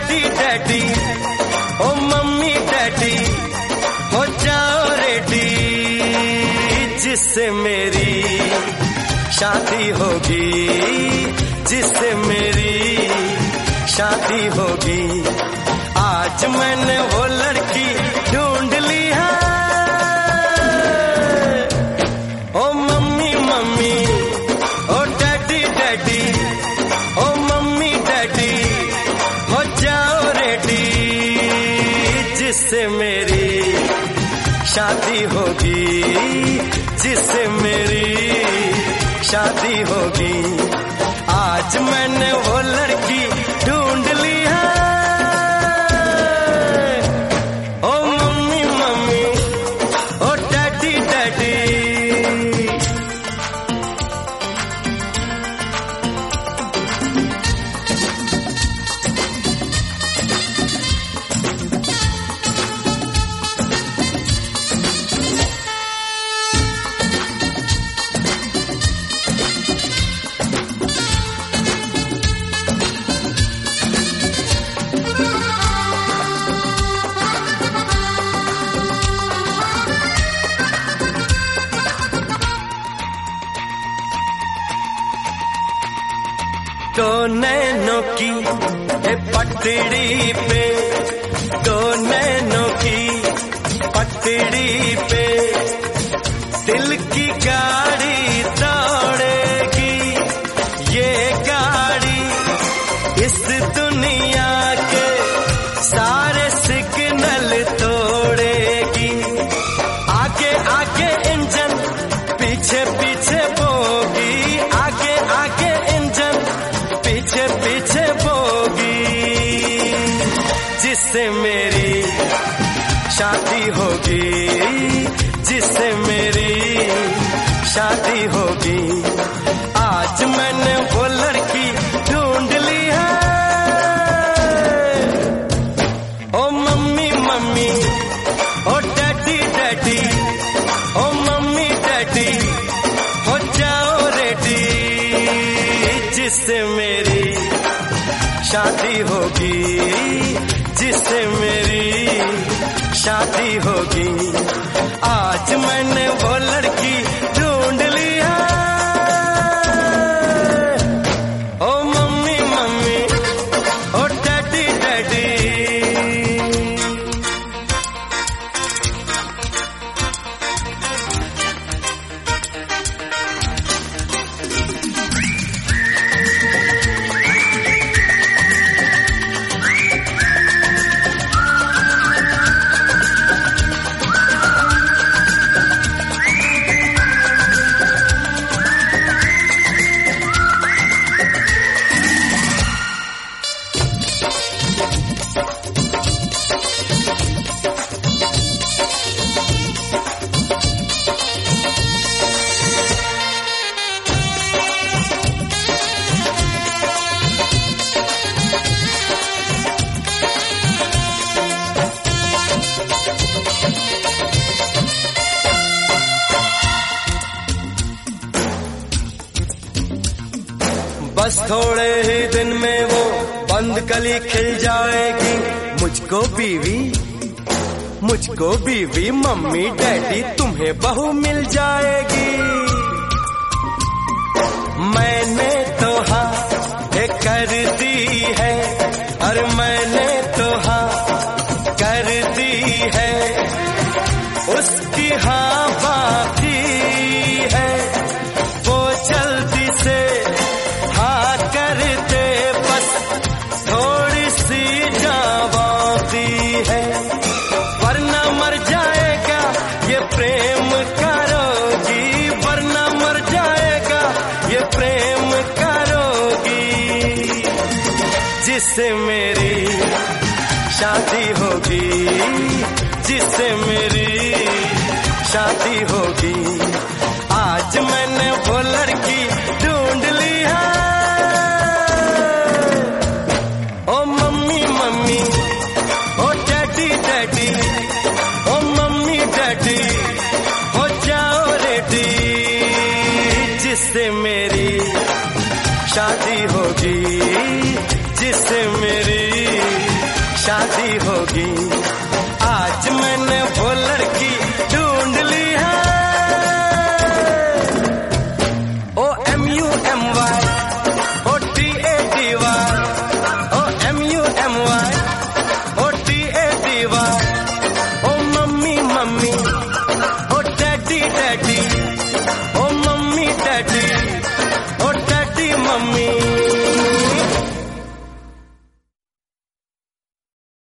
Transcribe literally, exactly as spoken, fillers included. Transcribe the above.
Daddy daddy ओ mummy daddy हो जाओ रेडी, जिससे मेरी शादी होगी, जिससे मेरी शादी होगी। आज मैंने वो लड़की ढूंढ ली है, ओ मम्मी मम्मी ओ डैडी डैडी ओ मम्मी डैडी हो जाओ रेडी, जिससे मेरी शादी होगी, जिससे मेरी शादी होगी। आज मैंने वो लड़की ढूंढ ली है, ओ मम्मी मम्मी ओ डैडी डैडी। दो नैनों की ए पटड़ी पे, दो नैनों की पटड़ी पे दिल की गाड़ी दौड़ेगी, ये गाड़ी इस दुनिया के सारे सिग्नल तोड़ेगी। आगे आगे इंजन पीछे पीछे बोगी, आगे आगे इंजन पीछे पीछे बोगी, जिससे मेरी शादी होगी, जिससे मेरी शादी होगी। आज मैंने वो लड़की ढूंढ ली है, ओ मम्मी मम्मी ओ डैडी डैडी ओ मम्मी डैडी हो जाओ रेडी, जिससे मेरी शादी होगी, जिससे मेरी शादी होगी। आज मैंने वो लड़की ढूंढ ली है, ओ मम्मी मम्मी ओ डैडी डैडी। बस थोड़े ही दिन में वो बंद कली खिल जाएगी, मुझको बीवी मुझको बीवी मम्मी डैडी तुम्हें बहू मिल जाएगी। मैंने तो हाँ कर दी है, और मैंने तो हाँ कर दी है, उसकी हाँ बाकी है, वो जल्दी से हाँ कर दे, बस थोड़ी सी जावाती है, वरना मर जाएगा ये प्रेम करोगी, वरना मर जाएगा ये प्रेम करोगी, जिससे मेरी शादी होगी, जिससे मेरी शादी होगी। आज मैंने वो लड़की ढूंढ ली है, ओ मम्मी मम्मी ओ डैडी डैडी ओ मम्मी डैडी हो जाओ रेडी, जिससे मेरी शादी होगी, जिससे मेरी शादी होगी। आज मैंने